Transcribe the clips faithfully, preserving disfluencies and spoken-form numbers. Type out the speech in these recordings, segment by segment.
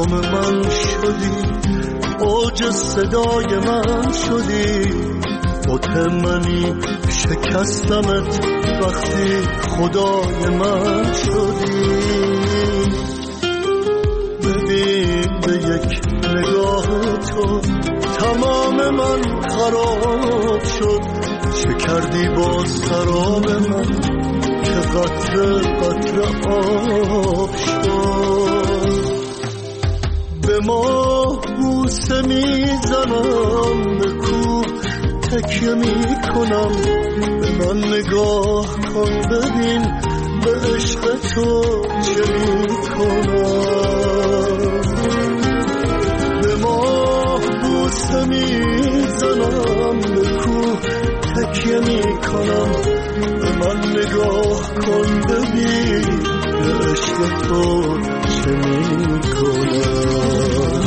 تمام من شدی، اوج صدای من شدی، بت منی شکستمت وقتی خدای من شدی. ببین به یک نگاه تو تمام من خراب شد، چه کردی با سراب من که قطره قطره آب شد. به ما بوسه میزنم، به کوه تکیه میکنم، به من نگاه کن ببین به عشق تو چه میکنم. به ما بوسه میزنم، به کوه تکیه میکنم، به من نگاه کن ببین به عشق تو چه میکنم.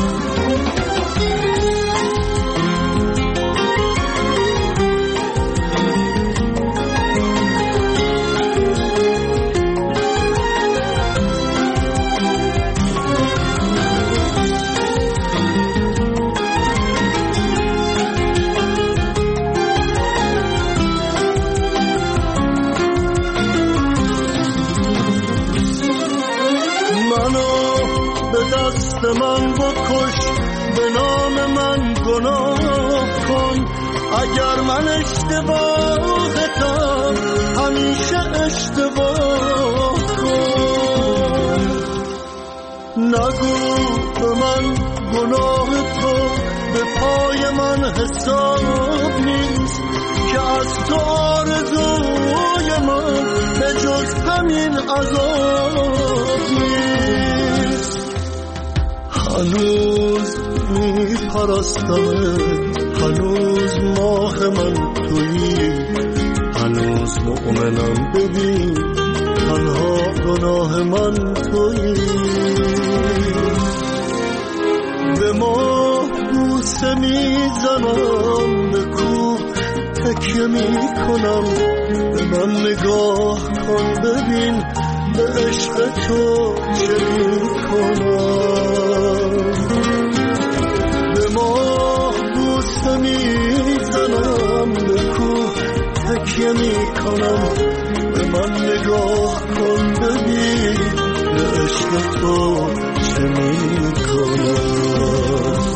من بکش، به نام من گناه کن، اگر من اشتباهتم همیشه اشتباه کن. نگو به من گناه تو به پای من حساب نیست، که از تو آرزوی من به جز همین عذاب نیست. هنوز میپرستمت، هنوز ماه من تویی، هنوز مؤمنم ببین تنها گناه من تویی. به ما بوسه میزنم، به کوه تکیه میکنم، به من نگاه کن ببین به عشق تو چه میکنم. به ما بوسه میزنم، به کوه تکیه میکنم، به من نگاه کن ببین به عشق تو چه میکنم.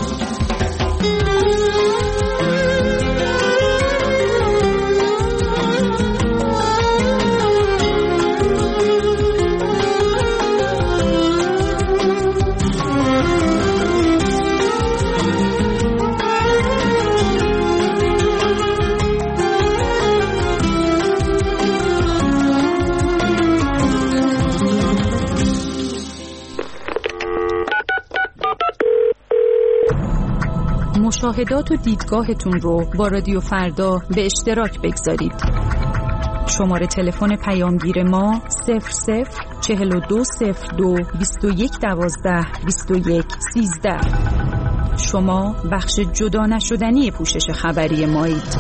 مشاهدات و دیدگاهتون رو با رادیو فردا به اشتراک بگذارید. شماره تلفن پیامگیر ما صفر صفر چهل و دو صفر دو بیست و یک دوازده بیست و یک سیزده. شما بخش جدا نشدنی پوشش خبری مایید.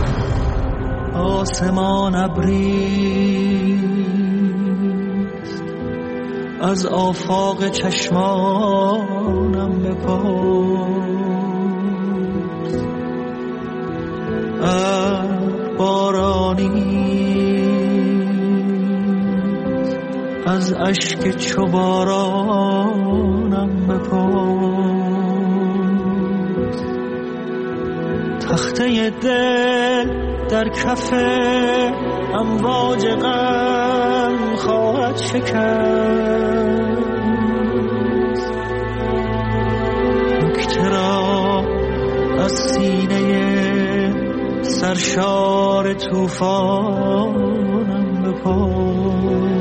آسمان ابریست از آفاق چشمانم بپرس، بارانی از اشک چو بارانم بپرس. تخته دل در کف امواج غم خواهد شکست، نکته را از سینه سرشار توفانم بپرس.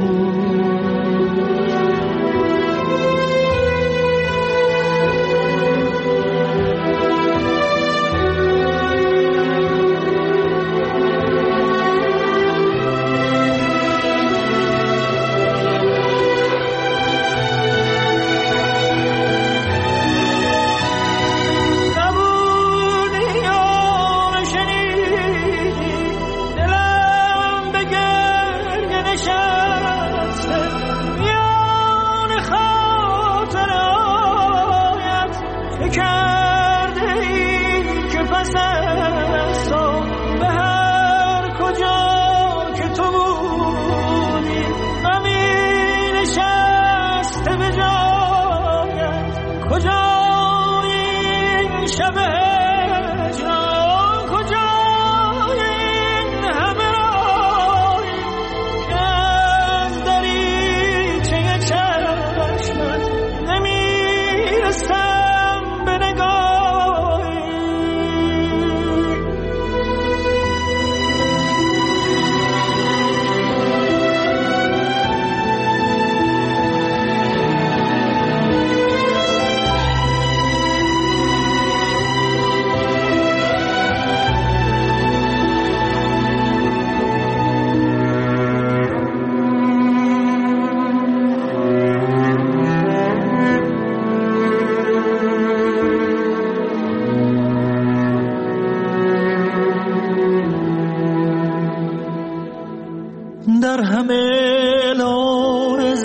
شنیدی دلم به گریه نشست،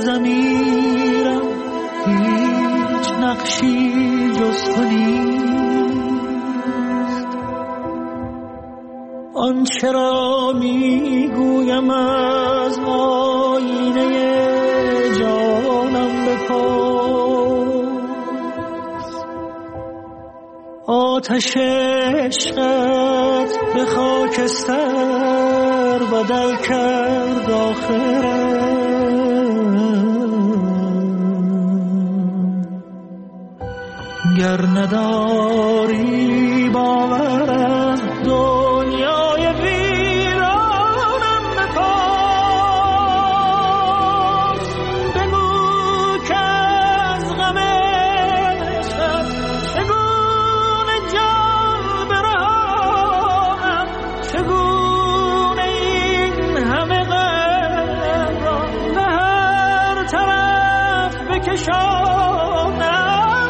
ضمیرم هیچ نقشی جز تو نیست. آنچه را میگویم از آینه جانم بپرس. آتش عشقت به خاکستر بدل کرد آخرم. گر نداری باور از دنیای ویرانم بپرس. بگو که از غم عشقت چگونه جان برهانم، چگونه این همه غم را به هر طرف بکشانم.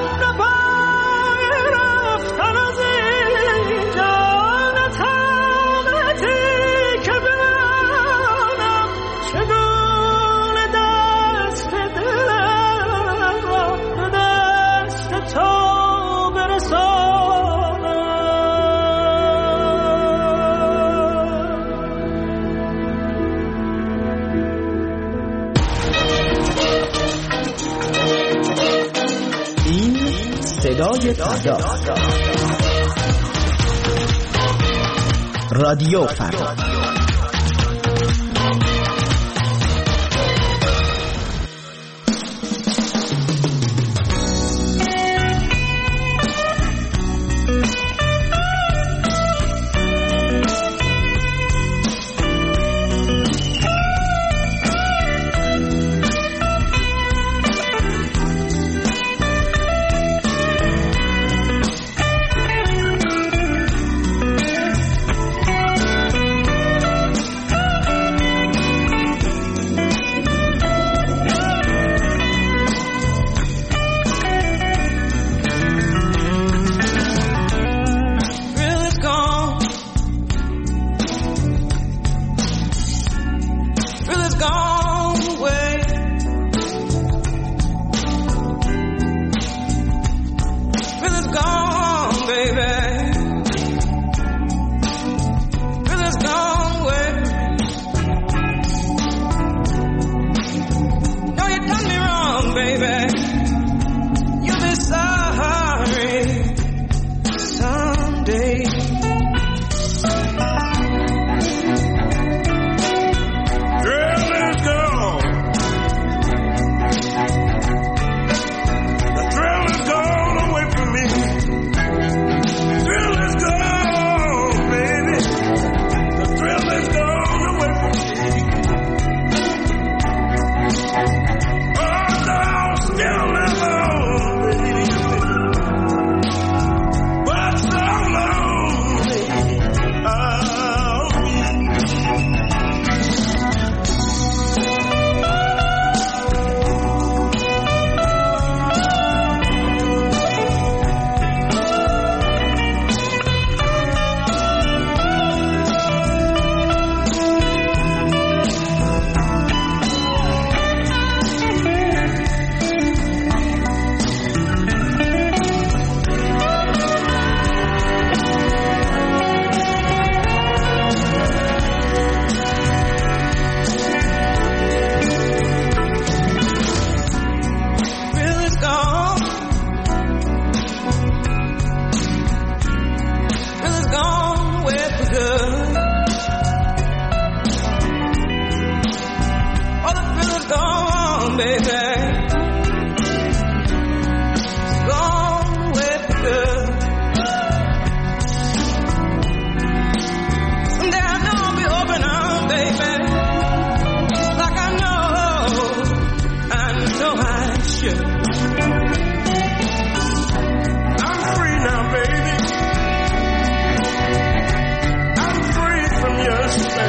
صدای فردا، رادیو فردا.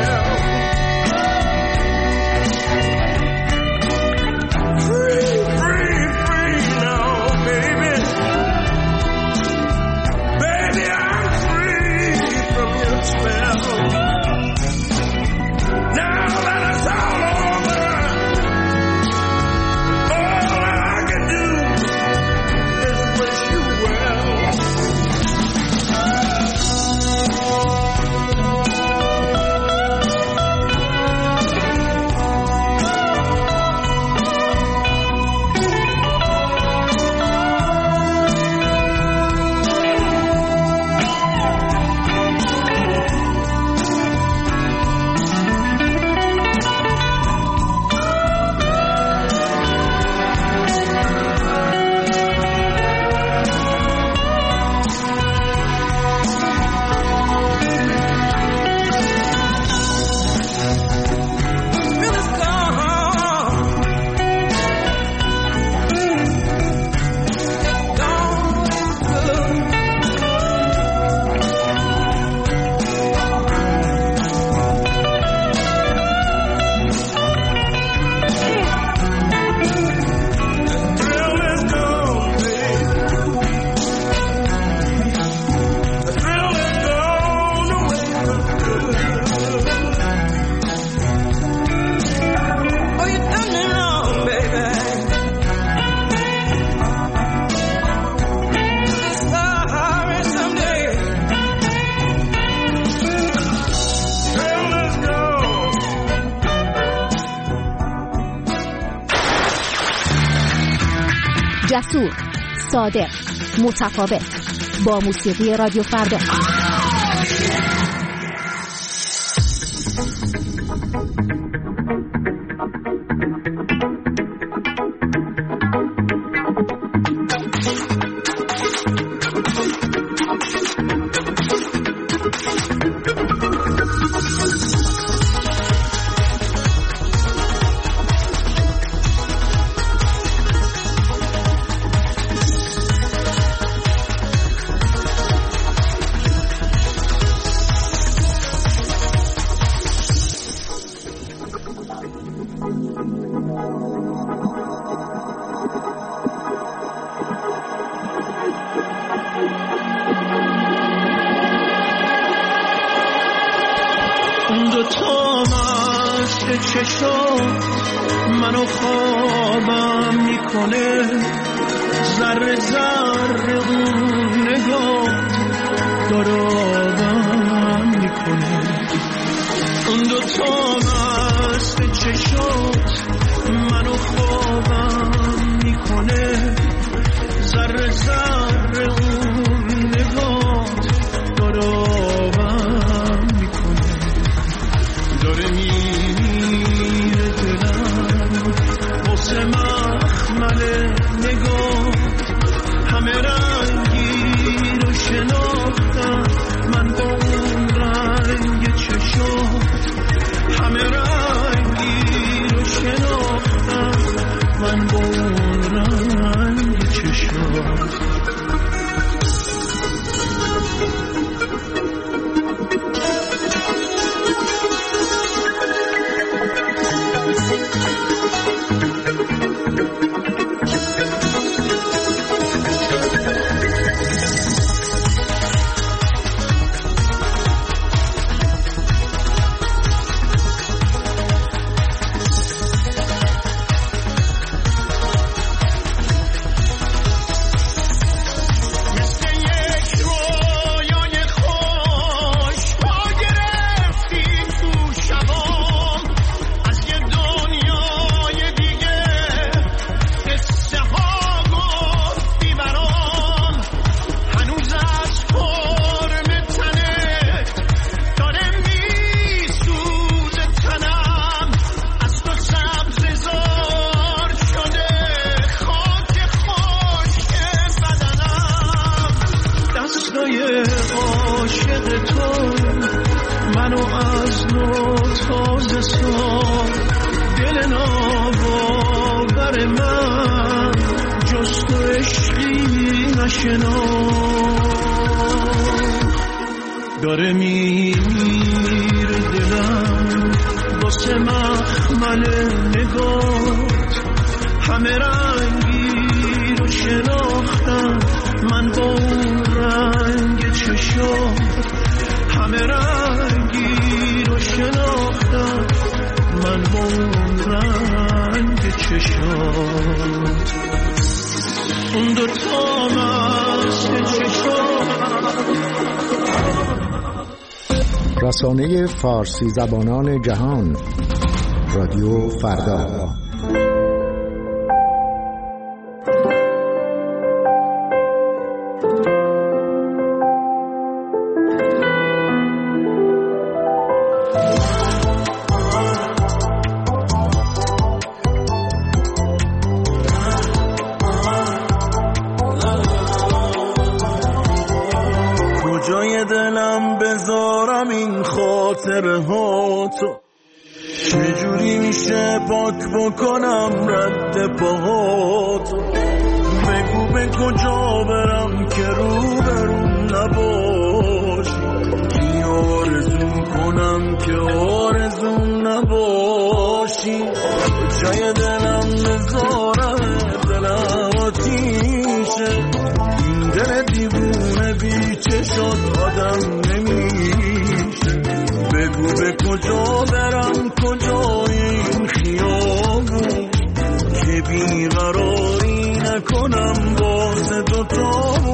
Free, free. جسور، صادق، متفاوت، با موسیقی رادیو فردا. منو خوابم میکنه، ذره ذره اون نگاه دارابم میکنه. اون دوتا مست چشات منو خوابم میکنه، ذره ذره اون نگاه دارابم میکنه. داره میره دلم واسه مخمل نگاه، همه رنگی رو شناختم من با اون رنگ چشم، همه رنگی رو شناختم من با اون رنگ چشم. داره میره دلم واسه مخمل نگات، همه رنگی رو شناختم من با اون رنگ چشم، همه رنگی رو شناختم من با اون رنگ چشم. اون دوتا مست چشم. رسانه فارسی زبانان جهان، رادیو فردا. کجای دلم بذارم این خاطره ها تو، چجوری میشه پاک بکنم رد پاهاتو؟ بگو به کجا برم که رو برون نباشی، کی آرزو کنم که آرزو نباشی. کجای دلم بذارم دلم آتیشه، این دل دیوونه بی چشات آدم نمیشه. بگو به کجا برم کجای این خیابون که بیقراری نکنم باز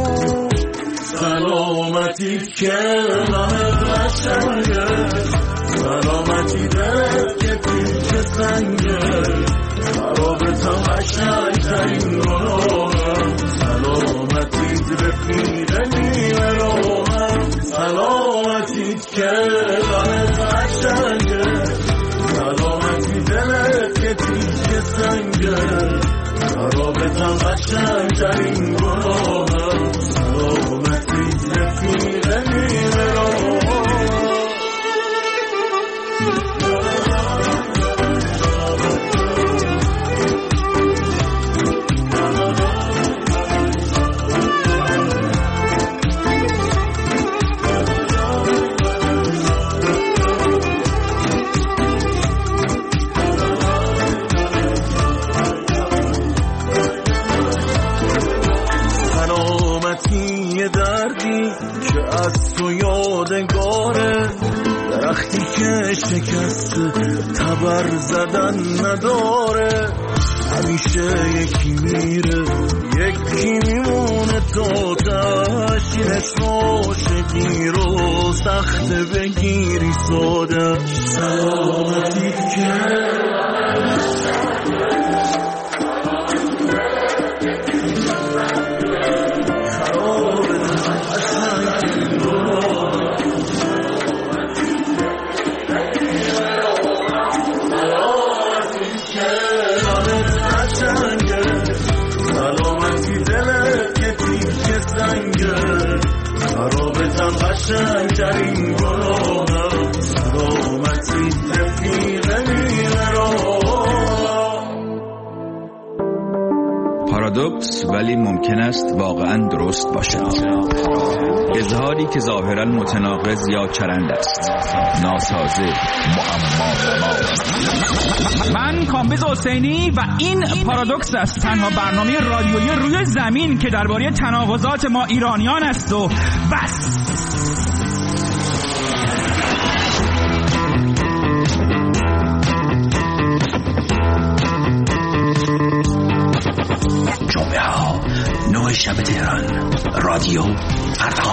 دوتامون. سلامتی که غمت قشنگه سلامتی دلت که تیک سنگه خرابتم قشنگترین گناهم سلامتیت رفیق نیمه راهم سلامتیت که دلت قشنگه سلامتی دلت که تیک سنگه خرابتم قشنگترین گناهم سلامتیت رفیق نیمه راهم درختی که شکست تبر زدن نداره همیشه یکی میره یکی میمونه تو تشینش روشگی رو سخت بگیری ساده سلامتی که قشنگترین گناهم سلامتی رفیق نیمه راهم پارادوکس ولی ممکن است واقعا درست باشد. اظهاری که ظاهرا متناقض یا چرند است، ناسازه، معما. من کامبیز حسینی و این پارادوکس است، تنها برنامه رادیویی روی زمین که درباره تناقضات ما ایرانیان است و بس. جمعه ها نه شب تهران، رادیو فردا.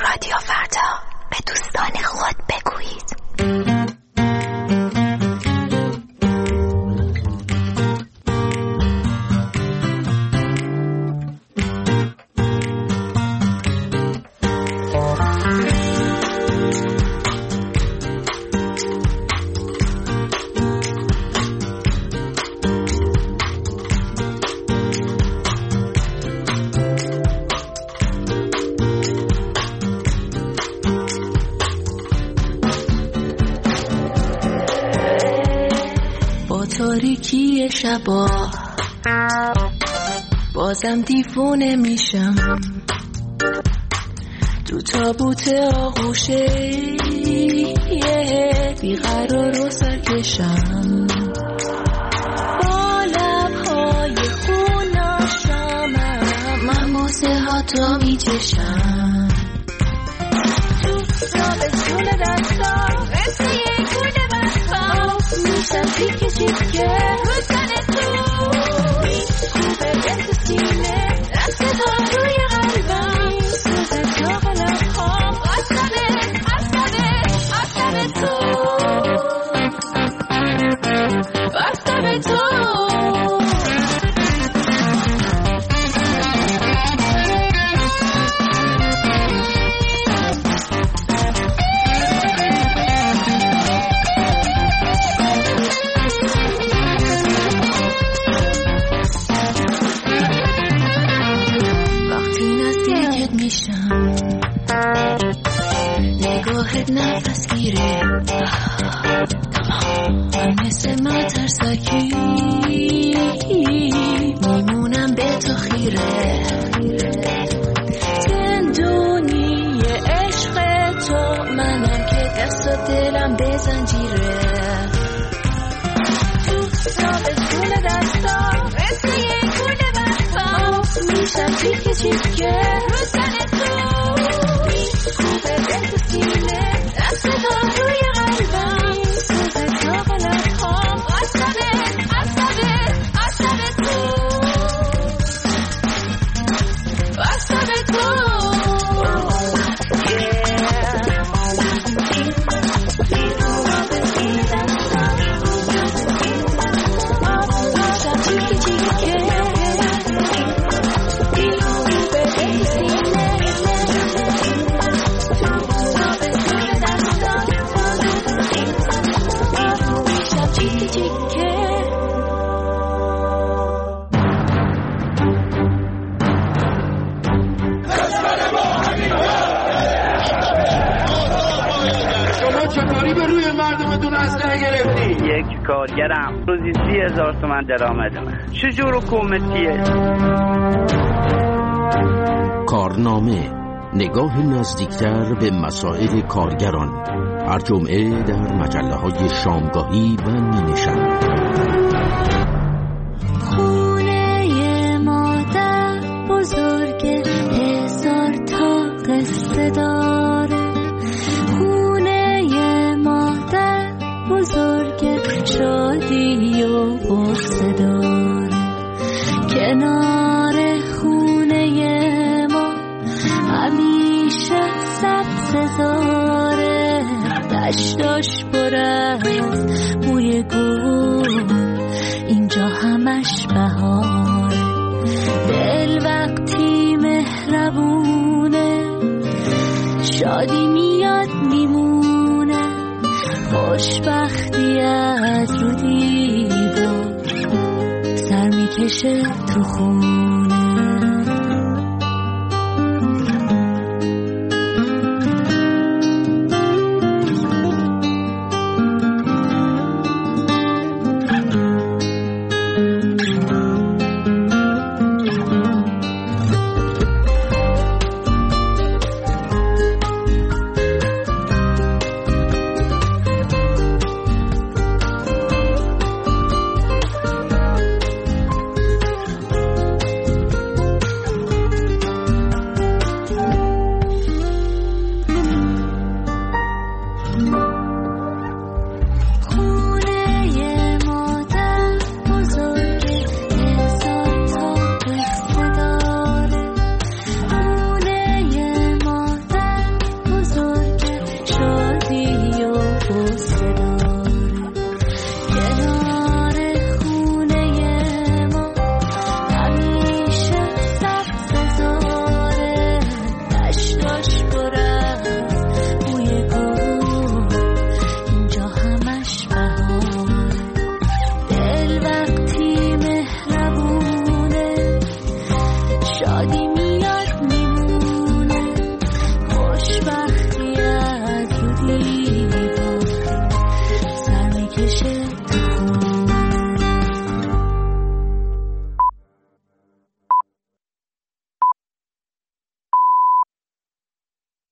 رادیو فردا، به دوستان خود بگویید. تاریکی شبا بازم دیوونه میشم، تو تابوت آغوشه بیقرار و سرکشم، با لبهای خوناشمم من بوسه ها تو میچشم، تو تابستون دستام مثل یک گونه بستام میشم تیکه تیکه رو تن تو، میکوبه به تو سینه دست تو روی قلبم، سوز داغ لبهام آسمه آسمه آسمه تو آسمه تو. نگاهت نفس گیره من مثل مترسکی میمونم به تو خیره، زندونی عشق تو منم که دست و دلم به زنجیره، تو تابستون دستام مثل یک گونه بستام میشم چیکه چیکه رو تن تو، میکوبه به تو سینه دست تو روی قلبم، سوز داغ لبهام آسمه آسمه آسمه تو آسمه تو. یک کارگرم روزی سی هزار تومن درآمد من، چجور حکومتیه؟ کارنامه، نگاه نزدیکتر به مسائل کارگران، هر جمعه در مجله های شامگاهی و نیمه‌شب. خونه مادر بزرگ هزار تا قصه داره، خونه مادر بزرگ شادی و غصه داره، کنار خونه ما همیشه سبززاره، دشتاش پر از بوی گل، اینجا همش بهاره، دل وقتی مهربونه شادی میاد میمونه، خوشبختی از رو دیوار سر میکشه تو خونه. دلش پر